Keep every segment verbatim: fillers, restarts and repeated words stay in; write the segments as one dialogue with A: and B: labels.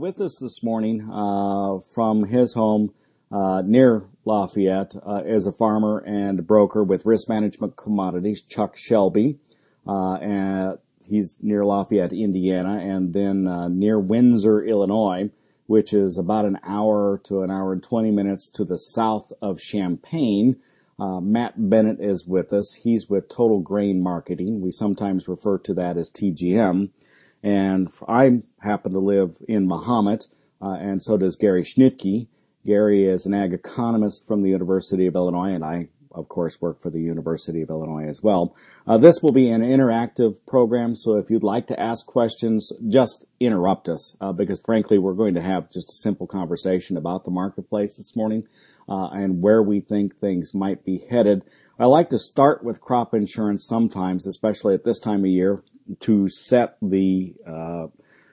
A: with us this morning uh, from his home uh, near Lafayette uh, is a farmer and broker with Risk Management Commodities, Chuck Shelby. Uh, and he's near Lafayette, Indiana, and then uh, near Windsor, Illinois, which is about an hour to an hour and twenty minutes to the south of Champaign. Uh, Matt Bennett is with us. He's with Total Grain Marketing. We sometimes refer to that as T G M. And I happen to live in Mahomet, uh, and so does Gary Schnitke. Gary is an ag economist from the University of Illinois, and I, of course, work for the University of Illinois as well. Uh, this will be an interactive program, so if you'd like to ask questions, just interrupt us, uh, because frankly, we're going to have just a simple conversation about the marketplace this morning, uh, and where we think things might be headed. I like to start with crop insurance sometimes, especially at this time of year, to set the uh,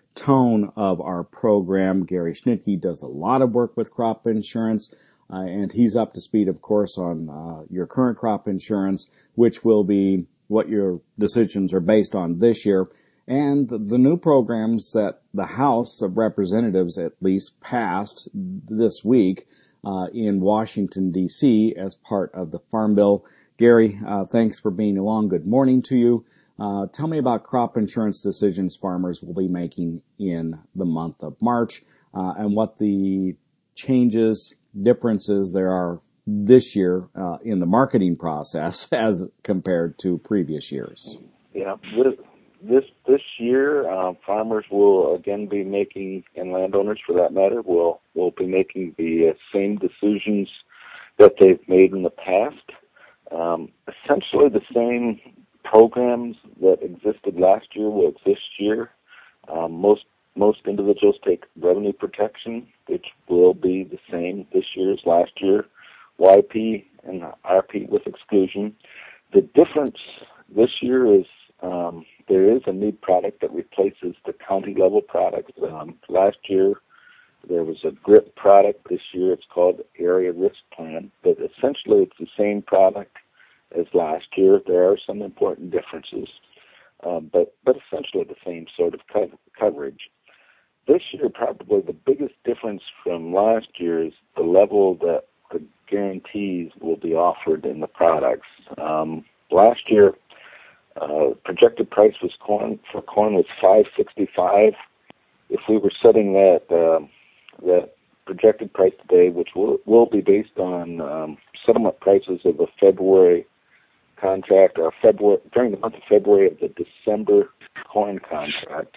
A: tone of our program. Gary Schnitke does a lot of work with crop insurance, uh, and he's up to speed, of course, on uh, your current crop insurance, which will be what your decisions are based on this year, and the new programs that the House of Representatives at least passed this week uh, in Washington, D C as part of the Farm Bill. Gary, uh, thanks for being along. Good morning to you. Uh, tell me about crop insurance decisions farmers will be making in the month of March, uh, and what the changes, differences there are this year uh, in the marketing process as compared to previous years.
B: Yeah, this this, this year, uh, farmers will again be making, and landowners for that matter, will will be making the uh, same decisions that they've made in the past. Um, essentially, the same programs that existed last year will exist this year. Um, most most individuals take revenue protection, which will be the same this year as last year. Y P and R P with exclusion. The difference this year is um, there is a new product that replaces the county level products. Um, last year there was a G R I P product. This year it's called Area Risk Plan, but essentially it's the same product as last year. There are some important differences, um, but but essentially the same sort of co- coverage. This year, probably the biggest difference from last year is the level that the guarantees will be offered in the products. Um, last year, uh, projected price was corn for corn was five sixty-five. If we were setting that uh, that projected price today, which will will be based on um, settlement prices of the February contract, or February during the month of February of the December corn contract,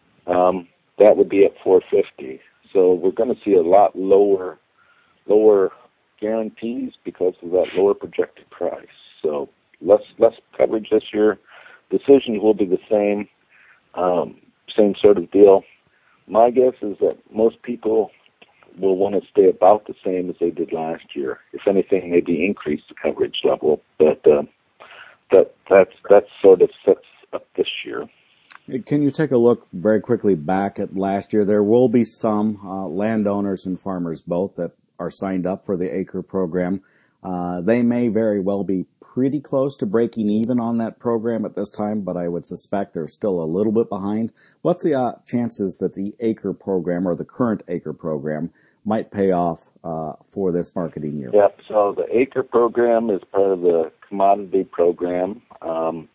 B: um, that would be at four fifty. So we're going to see a lot lower, lower guarantees because of that lower projected price. So less less coverage this year. Decisions will be the same, um, same sort of deal. My guess is that most people will want to stay about the same as they did last year. If anything, maybe increase the coverage level, but uh, that that's that sort of sets up this year.
A: Can you take a look very quickly back at last year? There will be some uh, landowners and farmers both that are signed up for the ACRE program. Uh, they may very well be pretty close to breaking even on that program at this time, but I would suspect they're still a little bit behind. What's the uh, chances that the ACRE program or the current ACRE program might pay off uh, for this marketing year?
B: Yep, so the ACRE program is part of the commodity program. Um,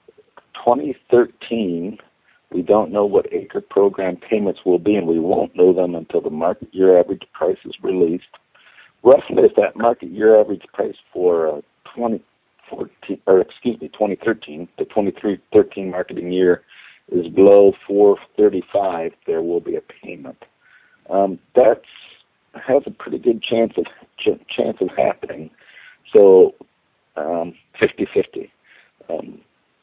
B: twenty thirteen, we don't know what ACRE program payments will be, and we won't know them until the market year average price is released. Roughly, if that market year average price for uh, twenty fourteen, or excuse me, twenty thirteen, the twenty thirteen marketing year is below four thirty-five, there will be a payment. Um, that's has a pretty good chance of ch- chance of happening. So um, fifty-fifty. Um,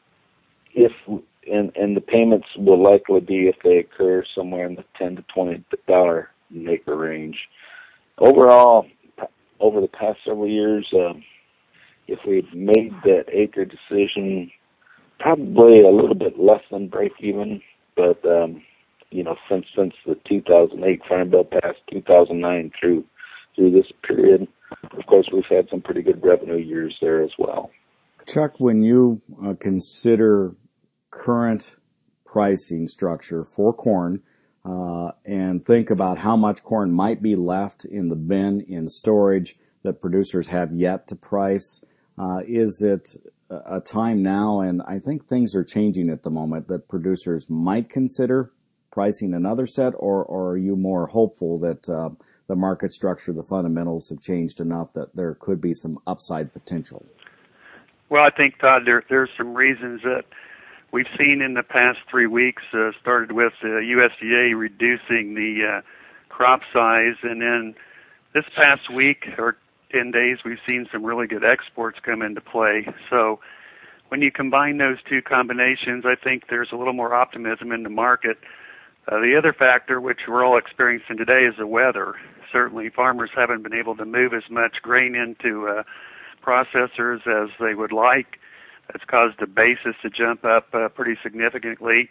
B: if and and the payments will likely be, if they occur, somewhere in the ten to twenty dollar an acre range. Overall, over the past several years, uh, if we've made that acre decision, probably a little bit less than break even, but um, you know, since since the two thousand eight Farm Bill passed, two thousand nine through through this period, of course, we've had some pretty good revenue years there as well.
A: Chuck, when you uh, consider current pricing structure for corn, uh, uh, and think about how much corn might be left in the bin in storage that producers have yet to price. Uh, is it a time now, and I think things are changing at the moment, that producers might consider pricing another set, or, or are you more hopeful that uh, the market structure, the fundamentals have changed enough that there could be some upside potential?
C: Well, I think, Todd, there, there's some reasons that we've seen in the past three weeks, uh, started with the U S D A reducing the uh, crop size, and then this past week or ten days, we've seen some really good exports come into play. So when you combine those two combinations, I think there's a little more optimism in the market. Uh, the other factor, which we're all experiencing today, is the weather. Certainly, farmers haven't been able to move as much grain into uh, processors as they would like. That's caused the basis to jump up uh, pretty significantly.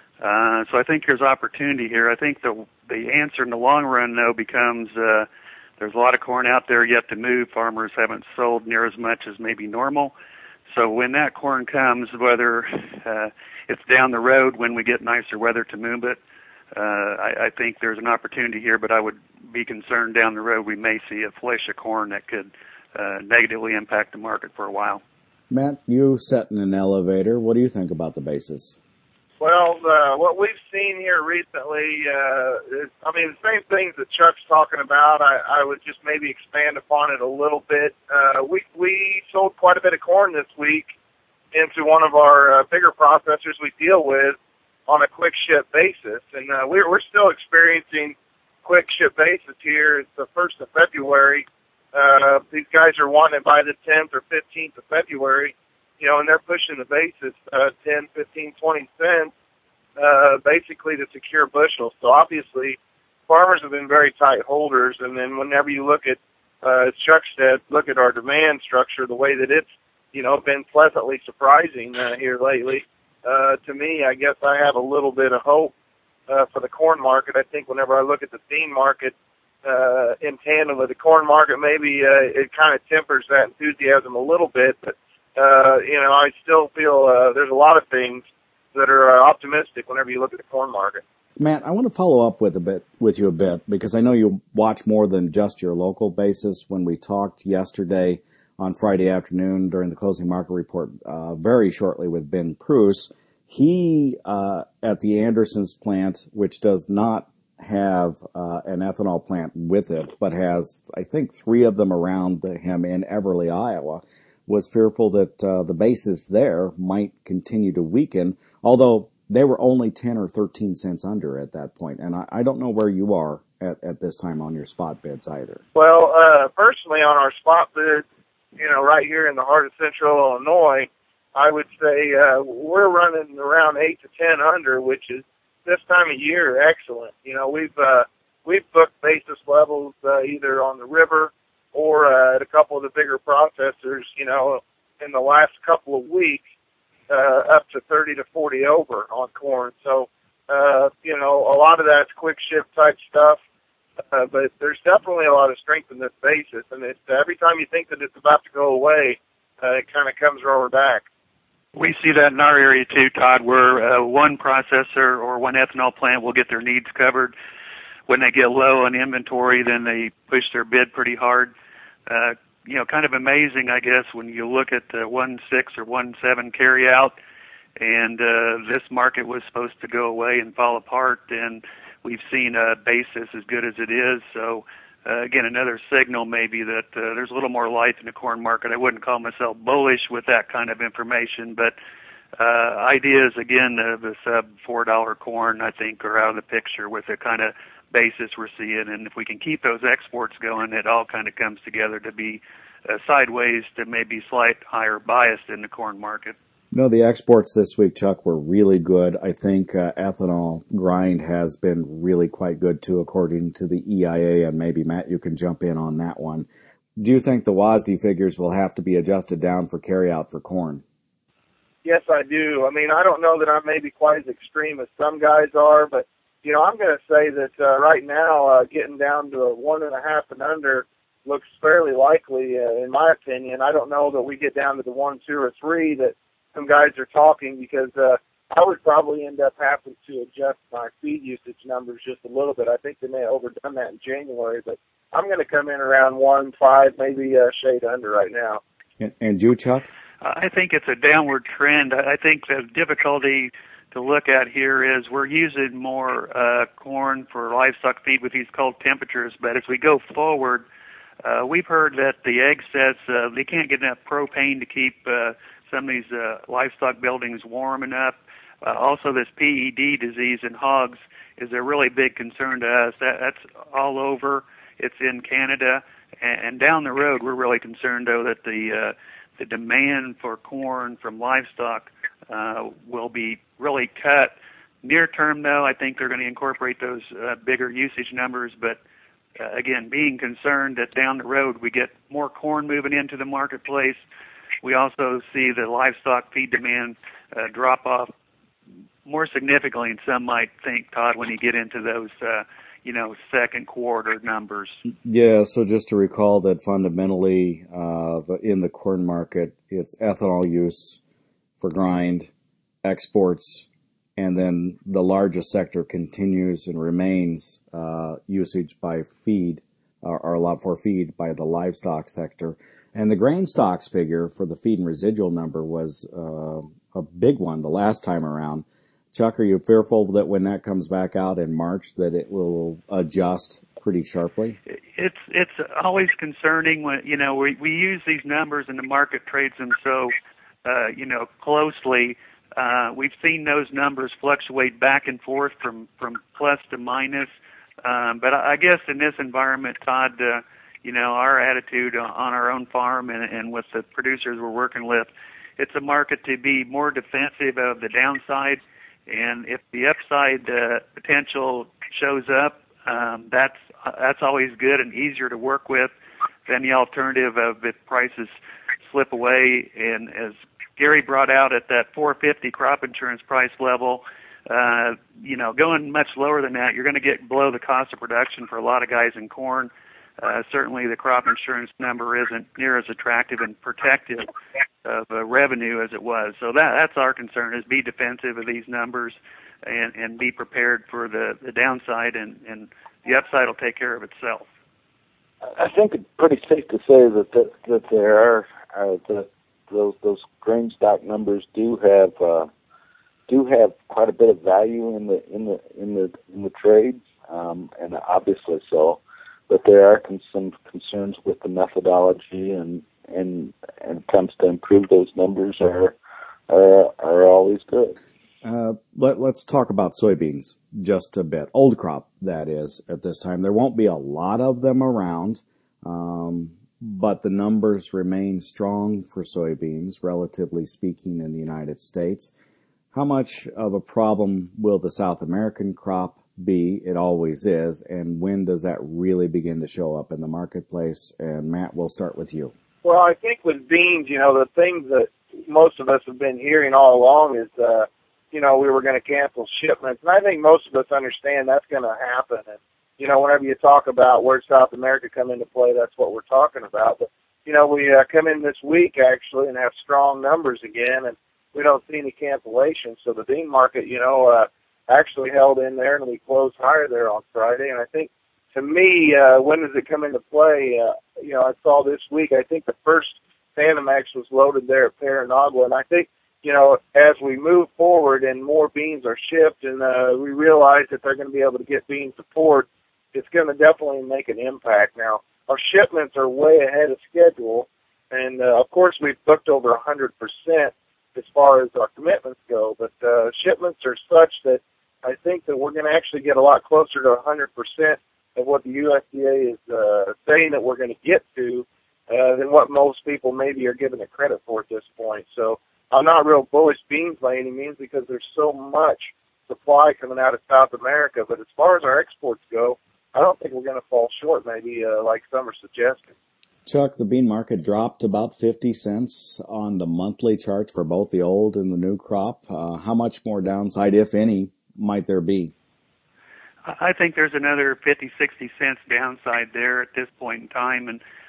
C: Uh, so I think there's opportunity here. I think the the answer in the long run, though, becomes uh, there's a lot of corn out there yet to move. Farmers haven't sold near as much as maybe normal. So when that corn comes, whether uh, it's down the road when we get nicer weather to move it, uh, I, I think there's an opportunity here, but I would be concerned down the road we may see a flush of corn that could uh, negatively impact the market for a while.
A: Matt, you sat in an elevator. What do you think about the basis?
D: Well, uh, what we've seen here recently, uh, is, I mean, the same things that Chuck's talking about. I, I would just maybe expand upon it a little bit. Uh, we we sold quite a bit of corn this week into one of our uh, bigger processors we deal with on a quick ship basis, and uh, we're we're still experiencing quick ship basis here. It's the first of February. Uh, these guys are wanting it by the tenth or fifteenth of February, you know, and they're pushing the basis, uh, ten, fifteen, twenty cents, uh, basically to secure bushels. So obviously, farmers have been very tight holders, and then whenever you look at, uh, as Chuck said, look at our demand structure, the way that it's, you know, been pleasantly surprising, uh, here lately, uh, to me, I guess I have a little bit of hope, uh, for the corn market. I think whenever I look at the bean market, Uh, in tandem with the corn market, maybe uh, it kind of tempers that enthusiasm a little bit. But, uh, you know, I still feel uh, there's a lot of things that are uh, optimistic whenever you look at the corn market.
A: Matt, I want to follow up with a bit with you a bit, because I know you watch more than just your local basis. When we talked yesterday on Friday afternoon during the closing market report, uh, very shortly with Ben Pruce, he, uh, at the Anderson's plant, which does not have uh, an ethanol plant with it, but has, I think, three of them around him in Everly, Iowa, was fearful that uh, the basis there might continue to weaken, although they were only ten or thirteen cents under at that point. And I, I don't know where you are at, at this time on your spot bids either.
D: Well, uh, personally, on our spot bids, you know, right here in the heart of central Illinois, I would say uh, we're running around eight to ten under, which is this time of year excellent. You know, we've uh, we've booked basis levels uh, either on the river or uh, at a couple of the bigger processors, you know, in the last couple of weeks, uh, up to thirty to forty over on corn. So, uh, you know, a lot of that's quick ship type stuff, uh, but there's definitely a lot of strength in this basis. And it's, every time you think that it's about to go away, uh, it kind of comes roaring back.
C: We see that in our area too, Todd, where uh, one processor or one ethanol plant will get their needs covered. When they get low on inventory, then they push their bid pretty hard. Uh, you know, kind of amazing, I guess, when you look at the one six or one seven carry out, and uh, this market was supposed to go away and fall apart, and we've seen a basis as good as it is. So, uh, again, another signal maybe that uh, there's a little more life in the corn market. I wouldn't call myself bullish with that kind of information, but uh, ideas, again, of the sub four dollar corn, I think, are out of the picture with the kind of basis we're seeing. And if we can keep those exports going, it all kind of comes together to be uh, sideways to maybe slight higher biased in the corn market.
A: No, the exports this week, Chuck, were really good. I think uh, ethanol grind has been really quite good, too, according to the E I A, and maybe, Matt, you can jump in on that one. Do you think the W A S D figures will have to be adjusted down for carryout for corn?
D: Yes, I do. I mean, I don't know that I'm maybe quite as extreme as some guys are, but, you know, I'm going to say that uh, right now uh, getting down to a one and a half and under looks fairly likely, uh, in my opinion. I don't know that we get down to the one, two, or three that some guys are talking, because uh, I would probably end up having to adjust my feed usage numbers just a little bit. I think they may have overdone that in January, but I'm going to come in around one five, maybe a shade under right now.
A: And, and you, Chuck?
C: I think it's a downward trend. I think the difficulty to look at here is we're using more uh, corn for livestock feed with these cold temperatures, but as we go forward, uh, we've heard that the egg sets, uh, they can't get enough propane to keep uh, some of these uh, livestock buildings warm enough. Uh, also, this P E D disease in hogs is a really big concern to us. That, that's all over. It's in Canada. And, and down the road, we're really concerned, though, that the uh, the demand for corn from livestock uh, will be really cut. Near term, though, I think they're going to incorporate those uh, bigger usage numbers. But, uh, again, being concerned that down the road we get more corn moving into the marketplace, we also see the livestock feed demand uh, drop off more significantly than some might think, Todd, when you get into those, uh, you know, second quarter numbers.
A: Yeah, so just to recall that fundamentally uh, the, in the corn market, it's ethanol use for grind, exports, and then the largest sector continues and remains uh, usage by feed, or, or a lot for feed by the livestock sector. And the grain stocks figure for the feed and residual number was uh, a big one the last time around. Chuck, are you fearful that when that comes back out in March that it will adjust pretty sharply?
C: It's it's always concerning when, you know, we, we use these numbers and the market trades them so, uh, you know, closely. Uh, we've seen those numbers fluctuate back and forth from, from plus to minus. Um, but I guess in this environment, Todd, uh, you know, our attitude on our own farm and, and with the producers we're working with, it's a market to be more defensive of the downside. And if the upside uh, potential shows up, um, that's uh, that's always good and easier to work with than the alternative of if prices slip away. And as Gary brought out at that four fifty crop insurance price level, uh, you know, going much lower than that, you're going to get below the cost of production for a lot of guys in corn. Uh, certainly the crop insurance number isn't near as attractive and protective of uh, revenue as it was. So that that's our concern, is be defensive of these numbers and, and be prepared for the, the downside, and, and the upside will take care of itself.
B: I think it's pretty safe to say that that, that there are uh, that those those grain stock numbers do have uh, do have quite a bit of value in the in the in the in the trade, um, and obviously so. But there are con- some concerns with the methodology, and and and attempts to improve those numbers are are, are always good.
A: Uh, let, let's talk about soybeans just a bit. Old crop, that is, at this time. There won't be a lot of them around, um, but the numbers remain strong for soybeans, relatively speaking, in the United States. How much of a problem will the South American crop be? It always is. And when does that really begin to show up in the marketplace? And Matt, we'll start with you.
D: Well, I think with beans, you know, the thing that most of us have been hearing all along is, uh, you know, we were going to cancel shipments. And I think most of us understand that's going to happen. And, you know, whenever you talk about where South America come into play, that's what we're talking about. But, you know, we uh, come in this week, actually, and have strong numbers again, and we don't see any cancellations. So the bean market, you know, uh, actually held in there, and we closed higher there on Friday. And I think, to me, uh, when does it come into play? Uh, you know, I saw this week, I think the first Panamax was loaded there at Paranagua, and I think, you know, as we move forward and more beans are shipped, and uh, we realize that they're going to be able to get beans to port, it's going to definitely make an impact. Now, our shipments are way ahead of schedule, and, uh, of course, we've booked over one hundred percent as far as our commitments go, but uh, shipments are such that I think that we're going to actually get a lot closer to one hundred percent of what the U S D A is uh, saying that we're going to get to uh, than what most people maybe are giving it credit for at this point. So I'm not real bullish beans by any means, because there's so much supply coming out of South America. But as far as our exports go, I don't think we're going to fall short, maybe uh, like some are suggesting.
A: Chuck, the bean market dropped about fifty cents on the monthly chart for both the old and the new crop. Uh, how much more downside, if any, might there be?
C: I think there's another fifty, sixty cents downside there at this point in time. And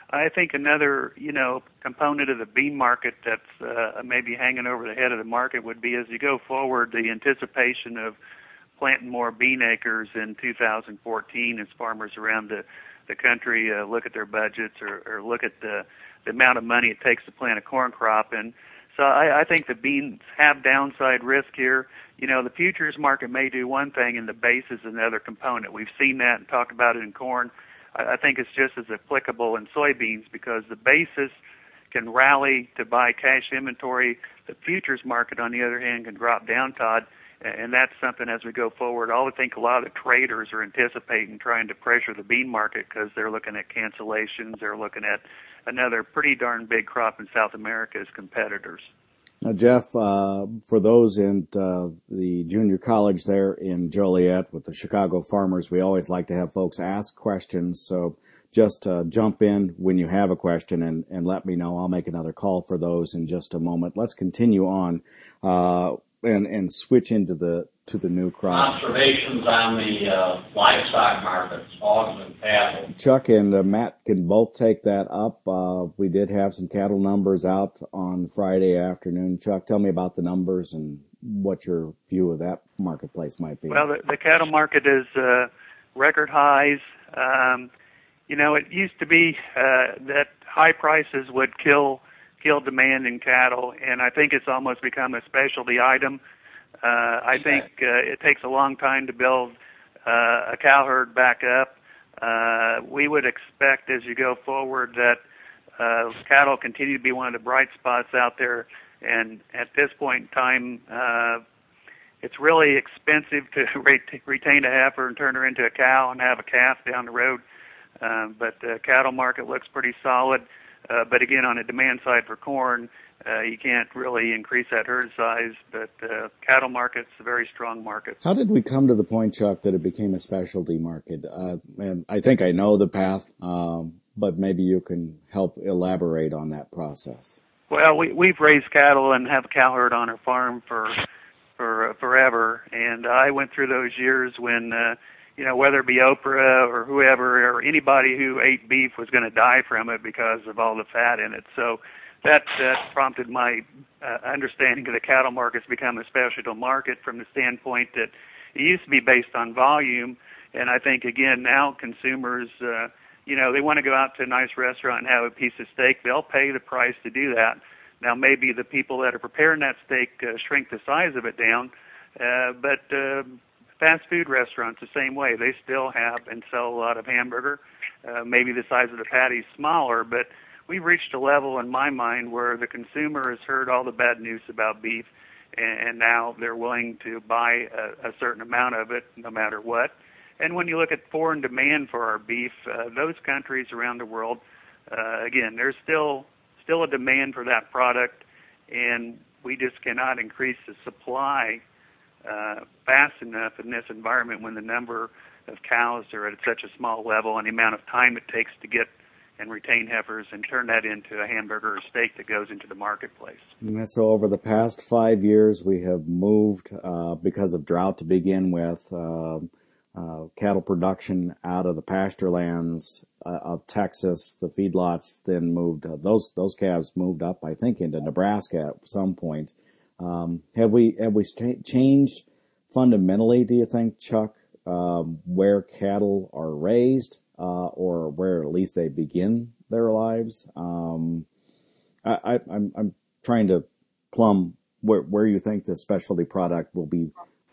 C: I think another, you know, component of the bean market that's uh, maybe hanging over the head of the market would be, as you go forward, the anticipation of planting more bean acres in two thousand fourteen as farmers around the, the country uh, look at their budgets or, or look at the, the amount of money it takes to plant a corn crop. And so I, I think the beans have downside risk here. You know, the futures market may do one thing and the base is another component. We've seen that and talked about it in corn. I think it's just as applicable in soybeans because the basis can rally to buy cash inventory. The futures market, on the other hand, can drop down, Todd, and that's something as we go forward. I think a lot of the traders are anticipating trying to pressure the bean market because they're looking at cancellations. They're looking at another pretty darn big crop in South America as competitors.
A: Now, Jeff, uh, for those in uh, the junior college there in Joliet with the Chicago Farmers, we always like to have folks ask questions. So just uh, jump in when you have a question and, and let me know. I'll make another call for those in just a moment. Let's continue on uh, and, and switch into the to the new crop.
E: Observations on the uh, livestock markets, hogs and cattle.
A: Chuck and uh, Matt can both take that up. Uh, we did have some cattle numbers out on Friday afternoon. Chuck, tell me about the numbers and what your view of that marketplace might be.
C: Well, the, the cattle market is uh, record highs. Um, you know, it used to be uh, that high prices would kill kill demand in cattle, and I think it's almost become a specialty item. Uh, I think uh, it takes a long time to build uh, a cow herd back up. Uh, we would expect as you go forward that uh, cattle continue to be one of the bright spots out there. And at this point in time, uh, it's really expensive to re- retain a heifer and turn her into a cow and have a calf down the road. Uh, but the cattle market looks pretty solid. Uh, but again, on the demand side for corn, Uh, you can't really increase that herd size, but uh, cattle market's a very strong market.
A: How did we come to the point, Chuck, that it became a specialty market? Uh, and I think I know the path, um, but maybe you can help elaborate on that process.
C: Well, we, we've raised cattle and have a cow herd on our farm for for uh, forever, and I went through those years when, uh, you know, whether it be Oprah or whoever or anybody who ate beef was going to die from it because of all the fat in it. So That, that prompted my uh, understanding of the cattle markets become a specialty market from the standpoint that it used to be based on volume. And I think, again, now consumers, uh, you know, they want to go out to a nice restaurant and have a piece of steak. They'll pay the price to do that. Now, maybe the people that are preparing that steak uh, shrink the size of it down. Uh, but uh, fast food restaurants, the same way. They still have and sell a lot of hamburger. Uh, maybe the size of the patty is smaller, but we've reached a level in my mind where the consumer has heard all the bad news about beef, and, and now they're willing to buy a, a certain amount of it no matter what. And when you look at foreign demand for our beef, uh, those countries around the world, uh, again, there's still still a demand for that product, and we just cannot increase the supply uh, fast enough in this environment when the number of cows are at such a small level and the amount of time it takes to get and retain heifers and turn that into a hamburger or steak that goes into the marketplace.
A: And so over the past five years, we have moved, uh, because of drought to begin with, uh, uh, cattle production out of the pasture lands uh, of Texas, the feedlots then moved, uh, those, those calves moved up, I think, into Nebraska at some point. Um, have we, have we st- changed fundamentally, do you think, Chuck, um, where cattle are raised? Uh, or where at least they begin their lives. Um, I, I, I'm, I'm trying to plumb where, where you think the specialty product will be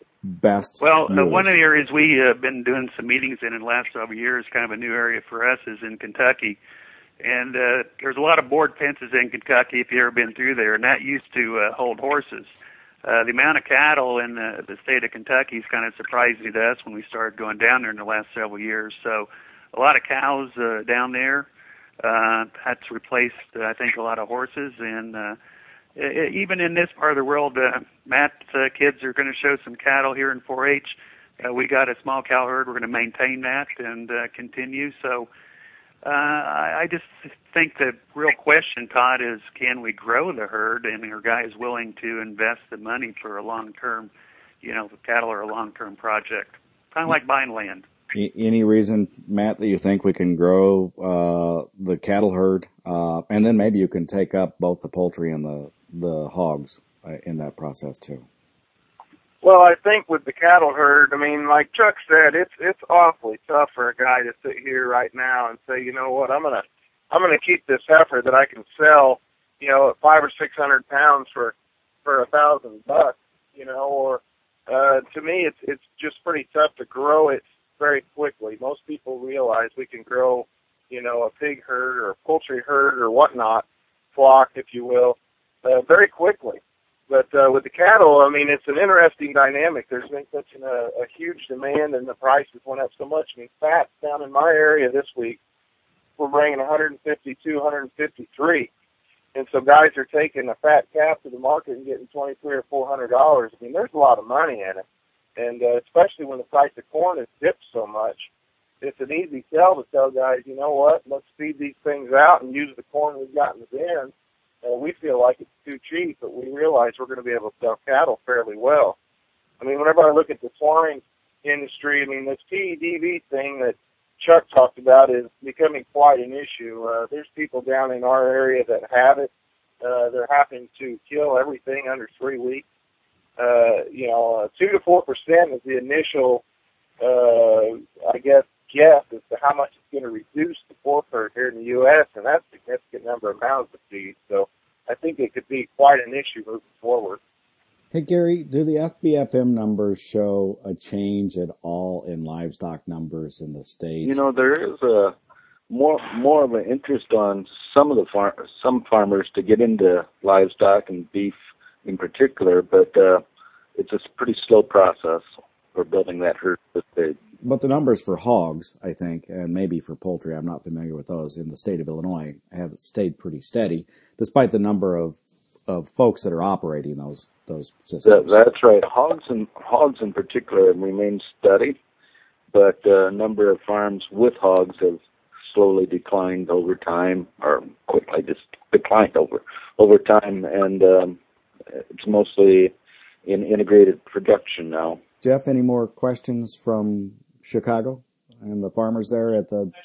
A: best.
C: Well, uh, one of the areas we have uh, been doing some meetings in in the last several years, kind of a new area for us, is in Kentucky. And uh, there's a lot of board fences in Kentucky if you've ever been through there, and that used to uh, hold horses. Uh, the amount of cattle in the, the state of Kentucky is kind of surprising to us when we started going down there in the last several years. So a lot of cows uh, down there. Uh, that's replaced, uh, I think, a lot of horses. And uh, it, even in this part of the world, uh, Matt's uh, kids are going to show some cattle here in four H. Uh, we got a small cow herd. We're going to maintain that and uh, continue. So uh, I, I just think the real question, Todd, is can we grow the herd, and are guys willing to invest the money for a long-term, you know, the cattle are a long-term project, kind of like buying land.
A: Any reason, Matt, that you think we can grow uh, the cattle herd, uh, and then maybe you can take up both the poultry and the the hogs uh, in that process too?
D: Well, I think with the cattle herd, I mean, like Chuck said, it's it's awfully tough for a guy to sit here right now and say, you know what, I'm gonna I'm gonna keep this heifer that I can sell, you know, at five or six hundred pounds for for a thousand bucks, you know, or uh, to me, it's it's just pretty tough to grow it very quickly. Most people realize we can grow, you know, a pig herd or a poultry herd or whatnot, flock, if you will, uh, very quickly. But uh, with the cattle, I mean, it's an interesting dynamic. There's been such an, a, a huge demand, and the prices went up so much. I mean, fats down in my area this week, we're bringing one fifty-two, one fifty-three. And so guys are taking a fat calf to the market and getting twenty-three or four hundred dollars. I mean, there's a lot of money in it. And uh, especially when the price of corn has dipped so much, it's an easy sell to tell guys, you know what, let's feed these things out and use the corn we've got in the bin. Uh, we feel like it's too cheap, but we realize we're going to be able to sell cattle fairly well. I mean, whenever I look at the swine industry, I mean, this P E D V thing that Chuck talked about is becoming quite an issue. Uh, there's people down in our area that have it. Uh, they're having to kill everything under three weeks. Uh, you know, uh, two to four percent is the initial, uh, I guess, guess as to how much it's going to reduce the pork herd here in the U S, and that's a significant number of mouths to feed. So I think it could be quite an issue moving forward.
A: Hey, Gary, do the F B F M numbers show a change at all in livestock numbers in the state?
B: You know, there is a more more of an interest on some of the far, some farmers to get into livestock and beef in particular, but uh, it's a pretty slow process for building that herd this big.
A: But the numbers for hogs, I think, and maybe for poultry, I'm not familiar with those, in the state of Illinois have stayed pretty steady, despite the number of of folks that are operating those those systems.
B: That, that's right. Hogs and hogs in particular remain steady, but a uh, number of farms with hogs have slowly declined over time, or quickly just declined over over time, and um, it's mostly in integrated production now.
A: Jeff, any more questions from Chicago and the farmers there at the...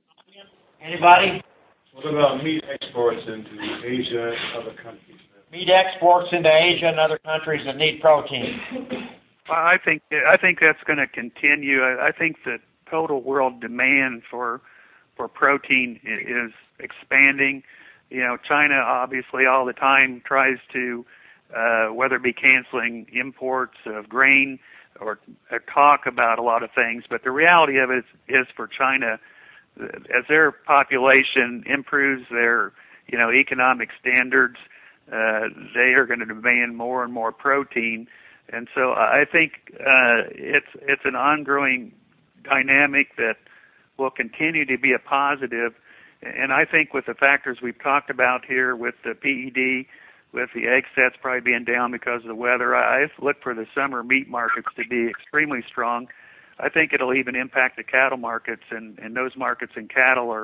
F: Anybody?
G: What about meat exports into Asia and other countries?
F: Meat exports into Asia and other countries that need protein.
C: Well, I think I think that's going to continue. I, I think the total world demand for for protein is expanding. You know, China obviously all the time tries to, uh, whether it be canceling imports of grain or, or talk about a lot of things, but the reality of it is, is for China, as their population improves their, you know, economic standards, uh, they are going to demand more and more protein. And so I think uh, it's it's an ongoing dynamic that will continue to be a positive. And I think with the factors we've talked about here, with the P E D, with the egg sets probably being down because of the weather, I look for the summer meat markets to be extremely strong. I think it'll even impact the cattle markets, and, and those markets in cattle are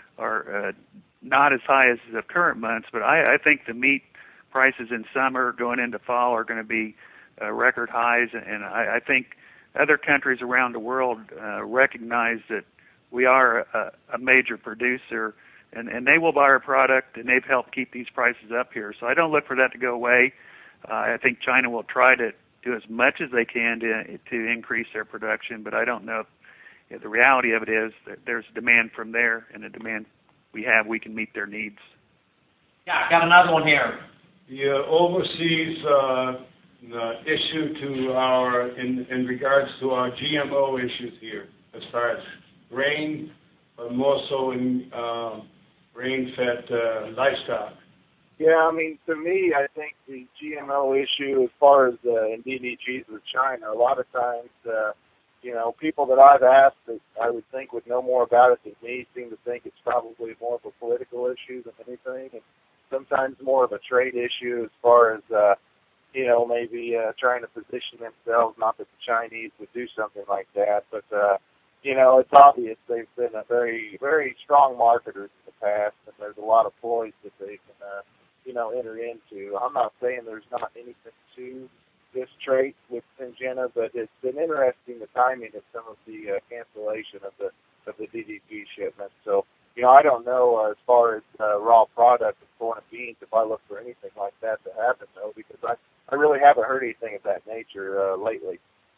C: are uh, not as high as the current months. But I, I think the meat prices in summer going into fall are going to be uh, record highs, and I, I think other countries around the world uh, recognize that we are a, a major producer, and, and they will buy our product, and they've helped keep these prices up here. So I don't look for that to go away. Uh, I think China will try to do as much as they can to to increase their production, but I don't know if, if the reality of it is that there's demand from there, and the demand we have, we can meet their needs.
F: Yeah, I got another one here.
G: The uh, overseas uh, uh, issue to our, in, in regards to our G M O issues here, as far as grain, but more so in uh, grain-fed uh, livestock.
D: Yeah, I mean, to me, I think the G M O issue, as far as the uh, D D Gs with China, a lot of times, uh, you know, people that I've asked that I would think would know more about it than me seem to think it's probably more of a political issue than anything, and sometimes more of a trade issue as far as, uh, you know, maybe uh, trying to position themselves, not that the Chinese would do something like that, but, uh, you know, it's obvious they've been a very, very strong marketers in the past, and there's a lot of ploys that they can, uh, you know, enter into. I'm not saying there's not anything to this trait with Syngenta, but it's been interesting the timing of some of the uh, cancellation of the of the D D T shipments. So, you know, I don't know uh, as far as uh, raw product of corn and beans if I look for anything like that to happen, though, because I, I really haven't heard anything of that nature uh, lately.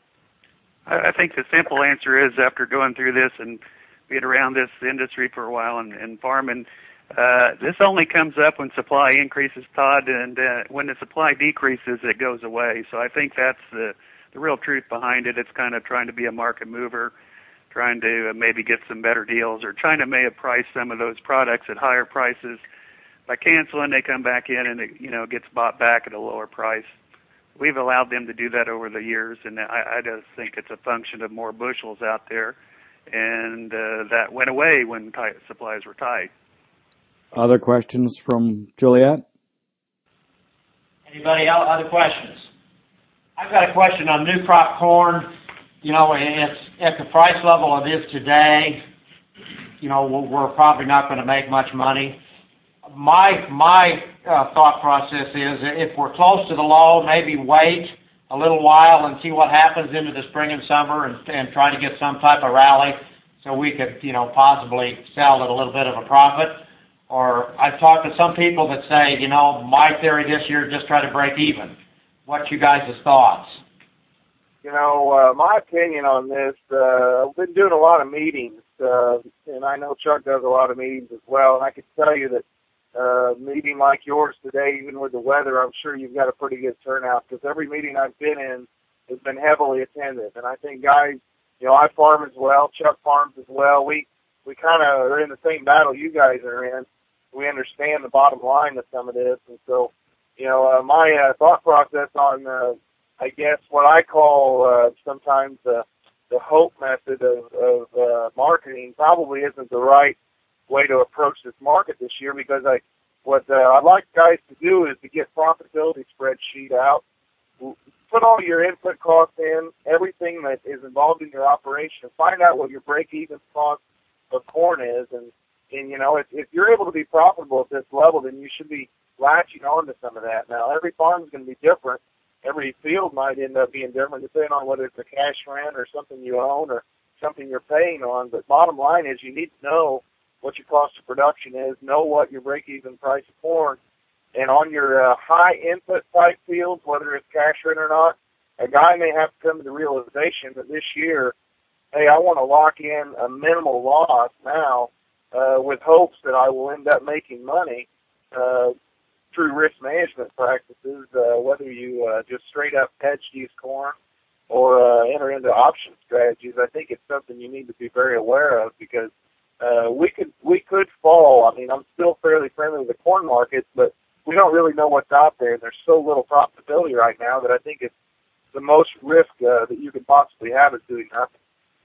C: I, I think the simple answer is, after going through this and being around this industry for a while and, and farming, uh, this only comes up when supply increases, Todd, and uh, when the supply decreases, it goes away. So I think that's the, the real truth behind it. It's kind of trying to be a market mover, trying to uh, maybe get some better deals, or China may have priced some of those products at higher prices. By canceling, they come back in and it, you know, gets bought back at a lower price. We've allowed them to do that over the years, and I, I just think it's a function of more bushels out there, and uh, that went away when tight supplies were tight.
A: Other questions from Juliet?
F: Anybody else? Other questions? I've got a question on new crop corn. You know, it's at the price level it is today, you know, we're probably not going to make much money. My my uh, thought process is, if we're close to the low, maybe wait a little while and see what happens into the spring and summer, and, and try to get some type of rally so we could, you know, possibly sell at a little bit of a profit. Or I've talked to some people that say, you know, my theory this year is just try to break even. What's you guys' thoughts?
D: You know, uh, my opinion on this, uh, I've been doing a lot of meetings, uh, and I know Chuck does a lot of meetings as well, and I can tell you that uh, meeting like yours today, even with the weather, I'm sure you've got a pretty good turnout, because every meeting I've been in has been heavily attended. And I think guys, you know, I farm as well, Chuck farms as well. We, we kind of are in the same battle you guys are in. We understand the bottom line of some of this, and so, you know, uh, my uh, thought process on, uh, I guess, what I call uh, sometimes the, the hope method of, of uh, marketing probably isn't the right way to approach this market this year, because I, what uh, I'd like guys to do is to get profitability spreadsheet out, put all your input costs in, everything that is involved in your operation, find out what your break-even cost of corn is, and And, you know, if, if you're able to be profitable at this level, then you should be latching on to some of that. Now, every farm is going to be different. Every field might end up being different, depending on whether it's a cash rent or something you own or something you're paying on. But bottom line is, you need to know what your cost of production is, know what your break-even price of corn. And on your uh, high input type fields, whether it's cash rent or not, a guy may have to come to the realization that this year, hey, I want to lock in a minimal loss now, Uh, with hopes that I will end up making money uh, through risk management practices, uh, whether you uh, just straight up hedge use corn or uh, enter into option strategies. I think it's something you need to be very aware of, because uh, we could we could fall. I mean, I'm still fairly friendly with the corn market, but we don't really know what's out there. There's so little profitability right now that I think it's the most risk uh, that you could possibly have is doing nothing.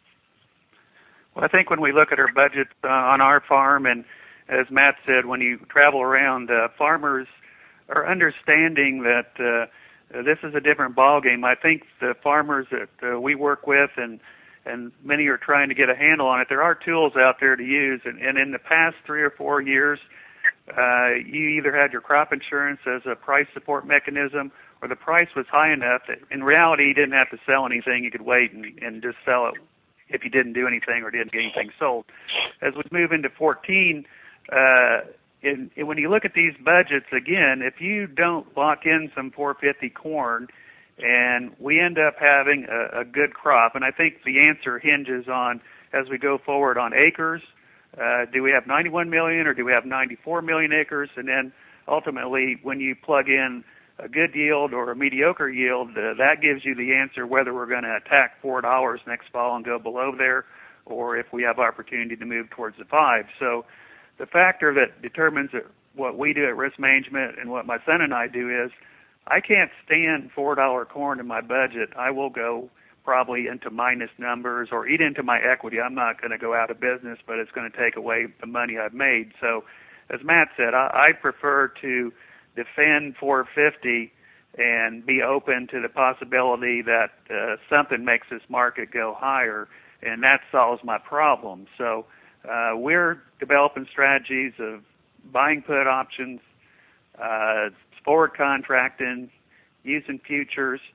C: Well, I think when we look at our budget uh, on our farm, and as Matt said, when you travel around, uh, farmers are understanding that uh, this is a different ballgame. I think the farmers that uh, we work with, and and many are trying to get a handle on it, there are tools out there to use. And, and in the past three or four years, uh, you either had your crop insurance as a price support mechanism, or the price was high enough that in reality you didn't have to sell anything. You could wait and, and just sell it if you didn't do anything or didn't get anything sold. As we move into fourteen, uh, in, in, when you look at these budgets, again, if you don't lock in some four fifty corn, and we end up having a, a good crop, and I think the answer hinges on, as we go forward, on acres. Uh, do we have ninety-one million or do we have ninety-four million acres? And then ultimately, when you plug in a good yield or a mediocre yield, uh, that gives you the answer whether we're going to attack four dollars next fall and go below there, or if we have opportunity to move towards the five. So the factor that determines what we do at Risk Management and what my son and I do is, I can't stand four dollar corn in my budget. I will go probably into minus numbers or eat into my equity. I'm not going to go out of business, but it's going to take away the money I've made. So as Matt said, I, I prefer to defend four fifty and be open to the possibility that uh, something makes this market go higher, and that solves my problem. So uh, we're developing strategies of buying put options, uh, forward contracting, using futures,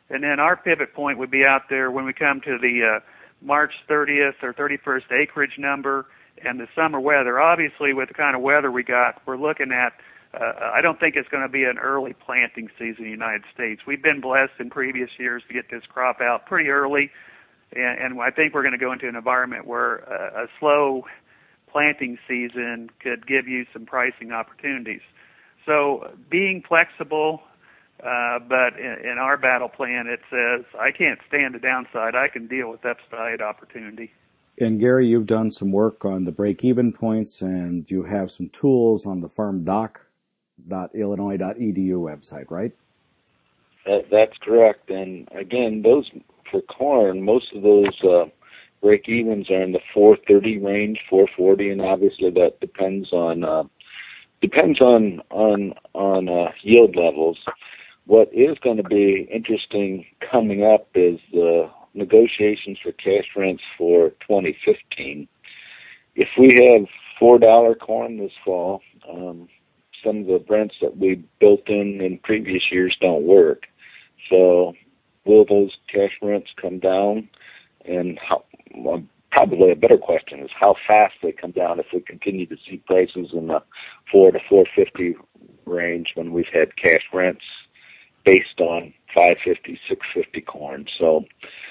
C: And then our pivot point would be out there when we come to the uh, March thirtieth or thirty-first acreage number and the summer weather. Obviously, with the kind of weather we got, we're looking at, uh, I don't think it's going to be an early planting season in the United States. We've been blessed in previous years to get this crop out pretty early, and, and I think we're going to go into an environment where a, a slow planting season could give you some pricing opportunities. So being flexible, uh, but in, in our battle plan, it says I can't stand the downside. I can deal with upside opportunity.
A: And Gary, you've done some work on the break-even points, and you have some tools on the farm doc dot illinois dot e d u website, right?
B: That, that's correct. And again, those for corn, most of those uh, break-evens are in the four thirty range, four forty, and obviously that depends on uh, depends on on on uh, yield levels. What is going to be interesting coming up is the negotiations for cash rents for twenty fifteen. If we have four dollar corn this fall, um, some of the rents that we built in in previous years don't work. So will those cash rents come down? And how, well, probably a better question is how fast they come down if we continue to see prices in the four to four fifty range when we've had cash rents based on five fifty, six fifty corn. So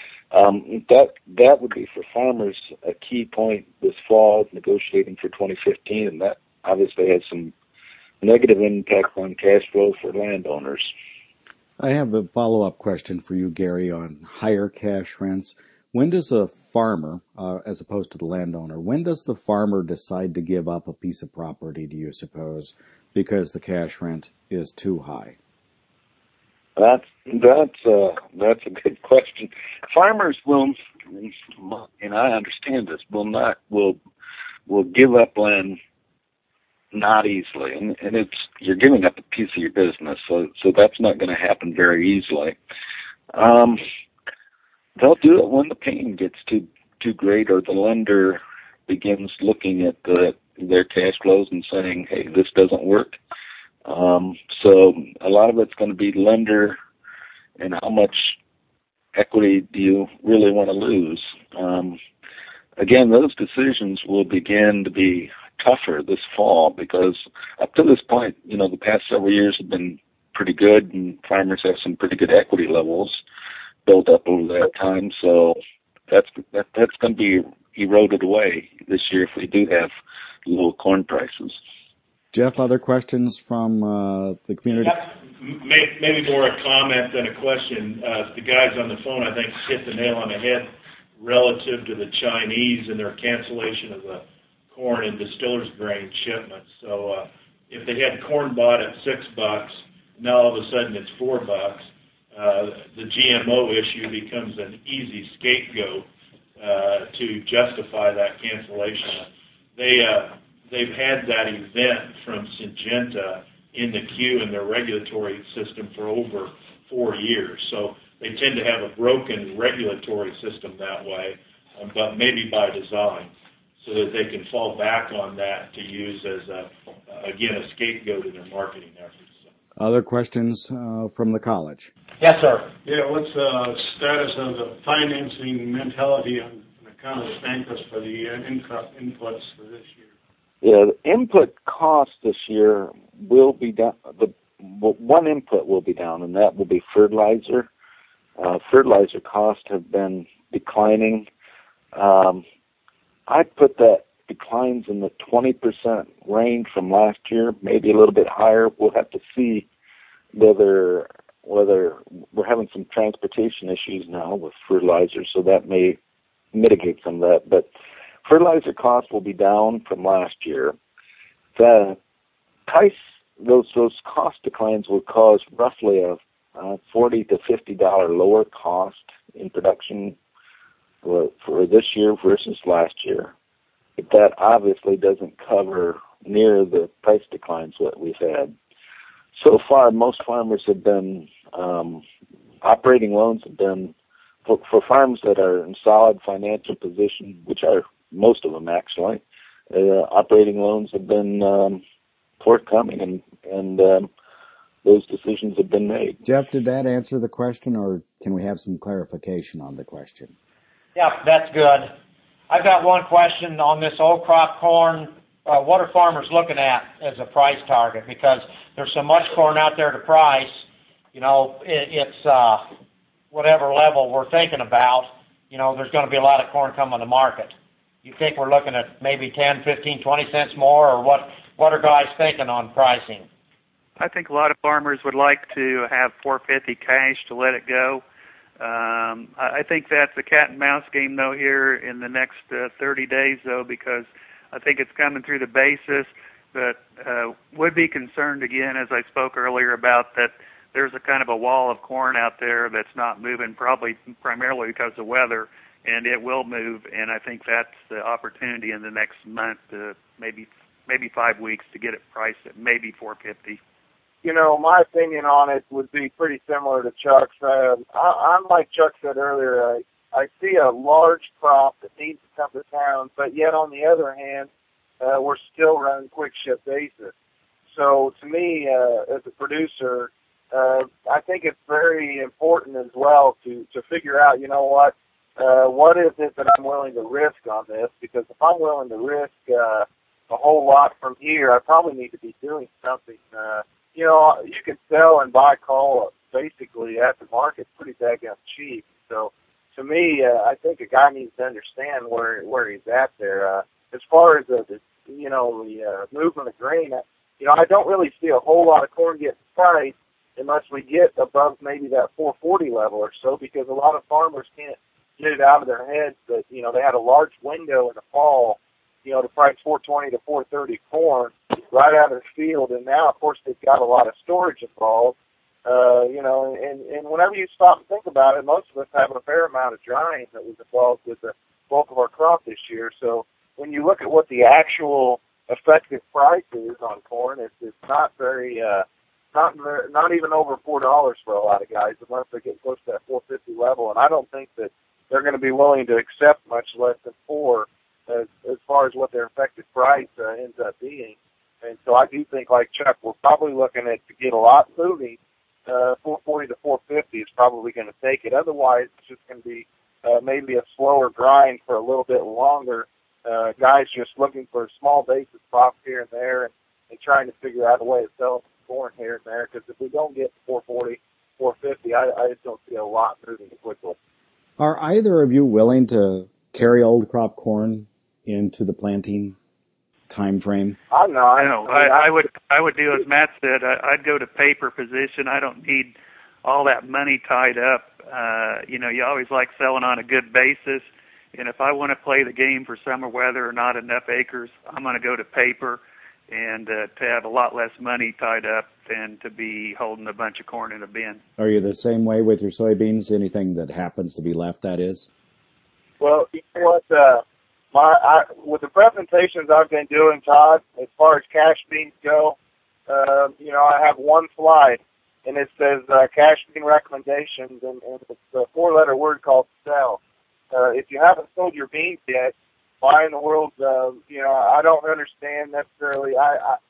B: um, that that would be for farmers a key point this fall, negotiating for twenty fifteen, and that obviously has some negative impact on cash flow for landowners.
A: I have a follow-up question for you, Gary, on higher cash rents. When does a farmer, uh, as opposed to the landowner, when does the farmer decide to give up a piece of property, do you suppose, because the cash rent is too high?
B: That's that's uh, that's a good question. Farmers will, and I understand this, will not will will give up land not easily, and, and it's you're giving up a piece of your business, so so that's not going to happen very easily. Um, they'll do it when the pain gets too too great, or the lender begins looking at the their cash flows and saying, "Hey, this doesn't work." Um, so a lot of it's going to be lender and how much equity do you really want to lose. Um, again, those decisions will begin to be tougher this fall because up to this point, you know, the past several years have been pretty good and farmers have some pretty good equity levels built up over that time. So that's that, that's going to be eroded away this year if we do have low corn prices.
A: Jeff, other questions from uh, the community?
H: Yep. Maybe more a comment than a question. Uh, the guys on the phone, I think, hit the nail on the head relative to the Chinese and their cancellation of the corn and distillers grain shipments. So uh, if they had corn bought at six bucks, now all of a sudden it's four bucks. Uh, the G M O issue becomes an easy scapegoat uh, to justify that cancellation. They uh, they've had that event from Syngenta in the queue in their regulatory system for over four years. So they tend to have a broken regulatory system that way, um, but maybe by design, so that they can fall back on that to use as, a, again, a scapegoat in their marketing efforts.
A: Other questions uh, from the college?
F: Yes, sir.
G: Yeah, what's the status of the financing mentality on account of bankers for the uh, income inputs for this year?
B: Yeah, the input cost this year will be down. The one input will be down, and that will be fertilizer. Uh, fertilizer costs have been declining. Um, I'd put that declines in the twenty percent range from last year, maybe a little bit higher. We'll have to see whether whether we're having some transportation issues now with fertilizer, so that may mitigate some of that. But fertilizer costs will be down from last year. The price, those those cost declines will cause roughly a uh, forty to fifty dollar lower cost in production for, for this year versus last year. But that obviously doesn't cover near the price declines that we've had. So far, most farmers have been um, operating loans have been for, for farms that are in solid financial position, which are most of them actually. Uh, operating loans have been um, forthcoming, and and um, those decisions have been made.
A: Jeff, did that answer the question, or can we have some clarification on the question?
F: Yeah, that's good. I've got one question on this old crop corn. Uh, what are farmers looking at as a price target? Because there's so much corn out there to price, you know, it, it's uh, whatever level we're thinking about, you know, there's going to be a lot of corn coming to market. You think we're looking at maybe ten, fifteen, twenty cents more, or what, what are guys thinking on pricing?
C: I think a lot of farmers would like to have four fifty cash to let it go. Um, I think that's a cat and mouse game, though, here in the next uh, thirty days, though, because I think it's coming through the basis, but uh, would be concerned again, as I spoke earlier, about that there's a kind of a wall of corn out there that's not moving, probably primarily because of weather, and it will move, and I think that's the opportunity in the next month, uh, maybe maybe five weeks, to get it priced at maybe four fifty.
D: You know, my opinion on it would be pretty similar to Chuck's. Uh, I, I'm like Chuck said earlier, I, I see a large crop that needs to come to town, but yet on the other hand, uh, we're still running quick ship basis. So to me, uh, as a producer, uh, I think it's very important as well to, to figure out, you know what, uh, what is it that I'm willing to risk on this? Because if I'm willing to risk uh, a whole lot from here, I probably need to be doing something. Uh, you know, you can sell and buy call basically at the market pretty daggone cheap. So to me, uh, I think a guy needs to understand where where he's at there. Uh, as far as the, the you know the uh, movement of grain, uh, you know, I don't really see a whole lot of corn getting priced unless we get above maybe that four forty level or so, because a lot of farmers can't get it out of their heads that, you know, they had a large window in the fall, you know, to price four twenty to four thirty corn right out of the field, and now, of course, they've got a lot of storage involved, uh, you know, and, and whenever you stop and think about it, most of us have a fair amount of drying that was involved with the bulk of our crop this year. So when you look at what the actual effective price is on corn, it's, it's not very, uh, not very, not even over four dollars for a lot of guys, unless they get close to that four fifty level, and I don't think that they're going to be willing to accept much less than four as, as far as what their effective price uh, ends up being. And so I do think, like Chuck, we're probably looking at, to get a lot moving, uh, four forty to four fifty is probably going to take it. Otherwise, it's just going to be uh, maybe a slower grind for a little bit longer. Uh, guys just looking for a small basis profit here and there, and, and trying to figure out a way to sell corn here and there. Because if we don't get to four forty, four fifty, I, I just don't see a lot moving quickly.
A: Are either of you willing to carry old crop corn into the planting time frame?
D: I'm not.
C: I know. I, I would. I would do as Matt said. I, I'd go to paper position. I don't need all that money tied up. Uh, you know, you always like selling on a good basis. And if I want to play the game for summer weather or not enough acres, I'm going to go to paper, and uh, to have a lot less money tied up than to be holding a bunch of corn in a bin.
A: Are you the same way with your soybeans? Anything that happens to be left, that is?
D: Well, you know what? Uh, My, I, with the presentations I've been doing, Todd, as far as cash beans go, uh, you know, I have one slide, and it says uh, cash bean recommendations, and, and it's a four-letter word called sell. Uh, if you haven't sold your beans yet, why in the world, uh, you know, I don't understand necessarily. I I,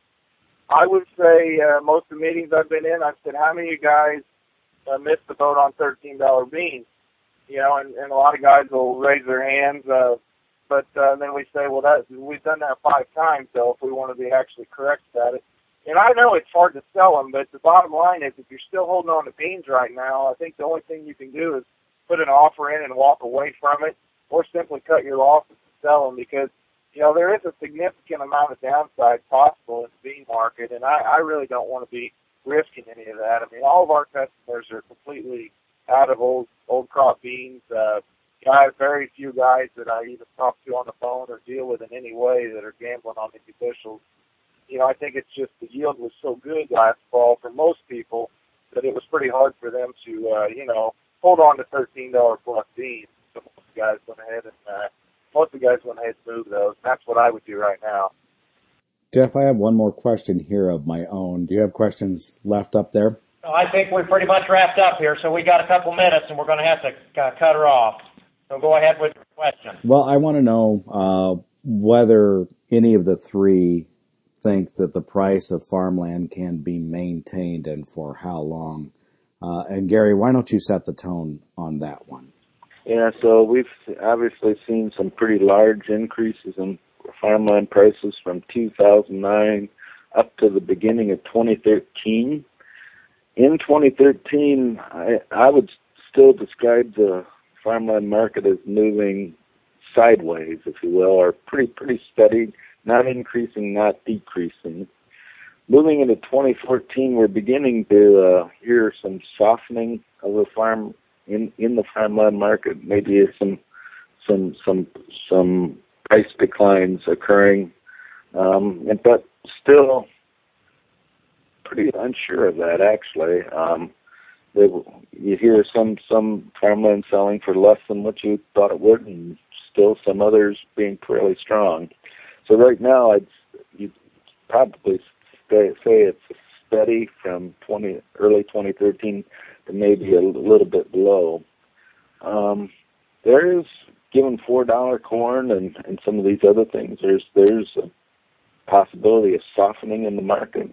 D: I would say uh, most of the meetings I've been in, I've said, how many of you guys uh, missed the boat on thirteen dollar beans? You know, and, and a lot of guys will raise their hands, uh, But uh, then we say, well, that we've done that five times, so if we want to be actually correct about it. And I know it's hard to sell them, but the bottom line is if you're still holding on to beans right now, I think the only thing you can do is put an offer in and walk away from it, or simply cut your losses and sell them, because, you know, there is a significant amount of downside possible in the bean market, and I, I really don't want to be risking any of that. I mean, all of our customers are completely out of old old crop beans. Uh, I have very few guys that I either talk to on the phone or deal with in any way that are gambling on these bushels. You know, I think it's just the yield was so good last fall for most people that it was pretty hard for them to, uh, you know, hold on to thirteen dollars plus beans. So most of the guys went ahead and uh, most of the guys went ahead and moved those. That's what I would do right now.
A: Jeff, I have one more question here of my own. Do you have questions left up there?
F: I think we're pretty much wrapped up here, so we got a couple minutes, and we're going to have to uh, cut her off. So go ahead with your question.
A: Well, I want to know uh, whether any of the three think that the price of farmland can be maintained and for how long? Uh, and Gary, why don't you set the tone on that one?
B: Yeah, so we've obviously seen some pretty large increases in farmland prices from two thousand nine up to the beginning of twenty thirteen. In twenty thirteen, I, I would still describe the farmland market as moving sideways, if you will, or pretty pretty steady, not increasing, not decreasing. Moving into twenty fourteen, we're beginning to uh, hear some softening of the farm in, in the farmland market. Maybe some some some some price declines occurring, um, and, but still pretty unsure of that. Actually, um, they, you hear some some farmland selling for less than what you thought it would, and still some others being fairly strong. So right now, I'd you'd probably say, say it's steady from twenty early twenty thirteen to maybe a little bit below. Um, there is, given four dollar corn and, and some of these other things, there's there's a possibility of softening in the market.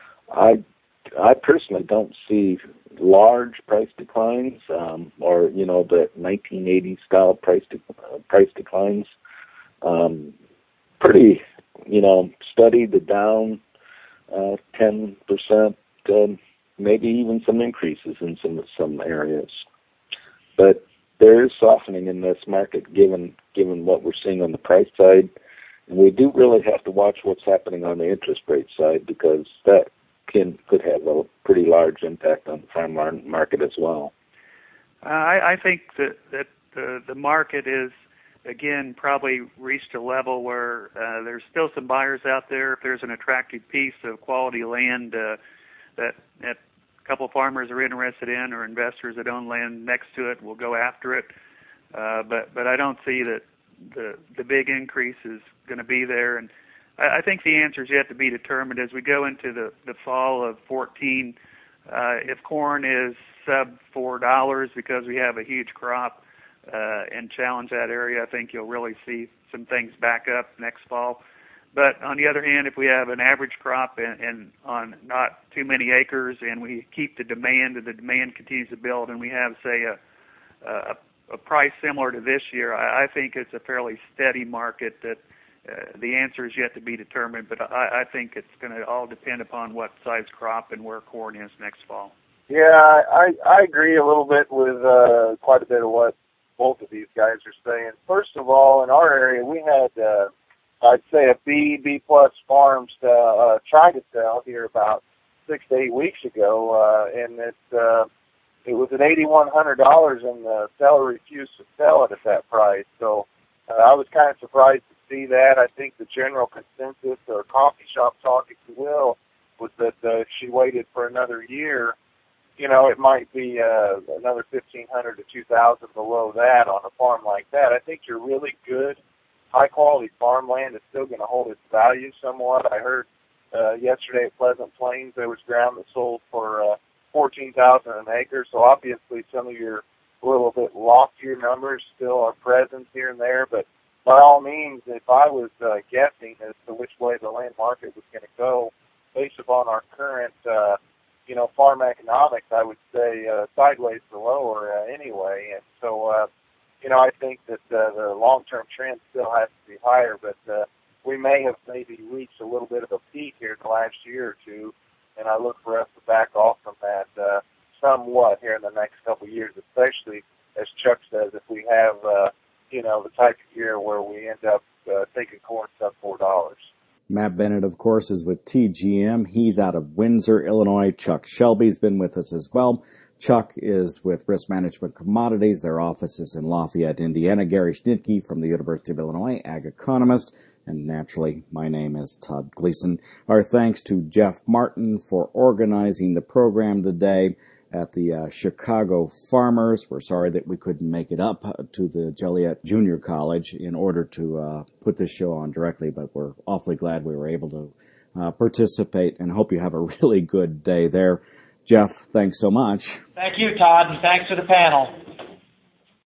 B: I I personally don't see large price declines, um, or you know the nineteen eighties style price de- uh, price declines. Um, pretty, you know, steady to down uh, ten percent, uh, maybe even some increases in some some areas. But there is softening in this market, given given what we're seeing on the price side, and we do really have to watch what's happening on the interest rate side, because that can could have a pretty large impact on the farm market as well.
C: Uh, I, I think that that the the market is, again, probably reached a level where uh, there's still some buyers out there. If there's an attractive piece of quality land uh, that that a couple of farmers are interested in, or investors that own land next to it will go after it. Uh, but but I don't see that the the big increase is going to be there. And I think the answer is yet to be determined as we go into the, the fall of fourteen. Uh, if corn is sub four dollars because we have a huge crop uh, and challenge that area, I think you'll really see some things back up next fall. But on the other hand, if we have an average crop and, and on not too many acres, and we keep the demand and the demand continues to build, and we have, say, a, a, a price similar to this year, I, I think it's a fairly steady market that Uh, the answer is yet to be determined, but I, I think it's going to all depend upon what size crop and where corn is next fall.
D: Yeah, I, I agree a little bit with uh, quite a bit of what both of these guys are saying. First of all, in our area, we had, uh, I'd say, a B, B-plus farms to uh, try to sell here about six to eight weeks ago, uh, and it, uh, it was at eight thousand one hundred dollars, and the seller refused to sell it at that price. So uh, I was kind of surprised to see that. I think the general consensus, or coffee shop talk, if you will, was that uh, if she waited for another year, you know, it might be uh, another fifteen hundred to two thousand below that on a farm like that. I think your really good, high-quality farmland is still going to hold its value somewhat. I heard uh, yesterday at Pleasant Plains there was ground that sold for uh, fourteen thousand an acre, so obviously some of your a little bit loftier numbers still are present here and there, but by all means, if I was uh, guessing as to which way the land market was going to go, based upon our current, uh, you know, farm economics, I would say uh, sideways to lower uh, anyway. And so, uh, you know, I think that uh, the long-term trend still has to be higher, but uh, we may have maybe reached a little bit of a peak here in the last year or two, and I look for us to back off from that uh, somewhat here in the next couple of years, especially, as Chuck says, if we have uh, you know, the type of year where we end up uh, taking corn sub four dollars.
A: Matt Bennett, of course, is with T G M. He's out of Windsor, Illinois. Chuck Shelby's been with us as well. Chuck is with Risk Management Commodities. Their office is in Lafayette, Indiana. Gary Schnitke from the University of Illinois, ag economist. And naturally, my name is Todd Gleason. Our thanks to Jeff Martin for organizing the program today at the uh, Chicago Farmers. We're sorry that we couldn't make it up to the Joliet Junior College in order to uh, put this show on directly, but we're awfully glad we were able to uh, participate, and hope you have a really good day there. Jeff, thanks so much.
F: Thank you, Todd, and thanks to the panel.